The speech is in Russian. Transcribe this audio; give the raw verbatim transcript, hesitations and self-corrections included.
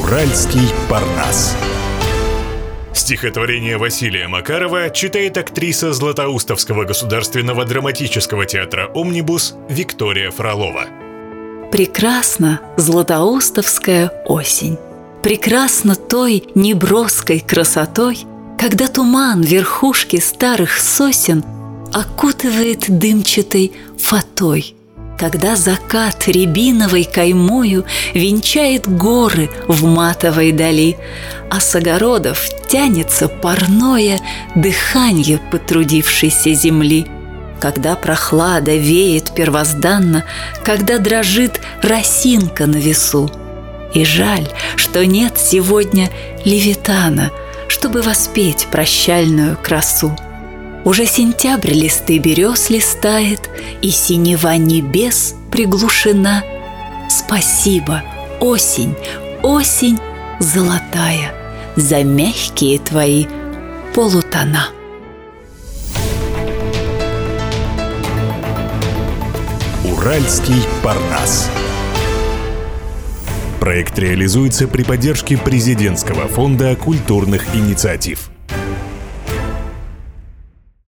Уральский парнас. Стихотворение Василия Макарова читает актриса Златоустовского государственного драматического театра «Омнибус» Виктория Фролова. Прекрасна златоустовская осень. Прекрасна той неброской красотой, когда туман верхушки старых сосен окутывает дымчатой фатой, когда закат рябиновой каймою венчает горы в матовой дали, а с огородов тянется парное дыханье потрудившейся земли, когда прохлада веет первозданно, когда дрожит росинка на весу. И жаль, что нет сегодня левитана, чтобы воспеть прощальную красу. Уже сентябрь листы берез листает, и синева небес приглушена. Спасибо, осень, осень золотая, за мягкие твои полутона. Уральский парнас. Проект реализуется при поддержке Президентского фонда культурных инициатив.